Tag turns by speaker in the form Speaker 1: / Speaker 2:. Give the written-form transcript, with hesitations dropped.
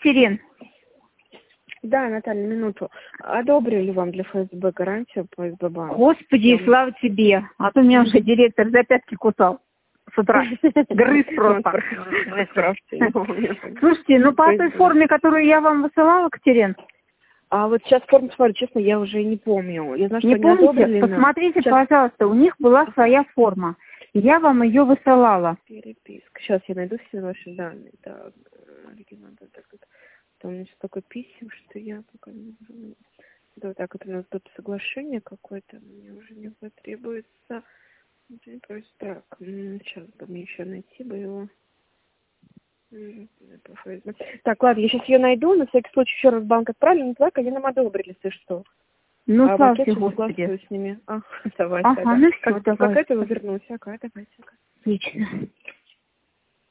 Speaker 1: Екатерин.
Speaker 2: Да, Наталья, минуту. Одобрили вам для ФСБ гарантию по СБ банку?
Speaker 1: Господи, слава тебе. А то меня уже директор за пятки кусал с утра. Грыз просто. Слушайте, ну по той форме, которую я вам высылала, Екатерин.
Speaker 2: А вот сейчас форму смотрю, честно, я уже не помню. Я знаю, что
Speaker 1: не
Speaker 2: они
Speaker 1: помните?
Speaker 2: одобрили, но...
Speaker 1: Посмотрите, пожалуйста, у них была своя форма. Я вам ее высылала.
Speaker 2: Переписка. Сейчас я найду все ваши данные. Так, оригинал, так. Там у меня столько писем, что я пока не могу. Да, вот так вот у нас тут соглашение какое-то, мне уже не потребуется. Так, сейчас бы мне еще найти бы его. Так, ладно, я сейчас ее найду, на всякий случай еще раз банк отправлю, но так они нам одобрили, если что.
Speaker 1: Ну,
Speaker 2: а
Speaker 1: слава
Speaker 2: пакет
Speaker 1: Господи.
Speaker 2: с ними. Давай,
Speaker 1: ага, ну все, давай.
Speaker 2: Как это вы вернуть? Давайте.
Speaker 1: Отлично.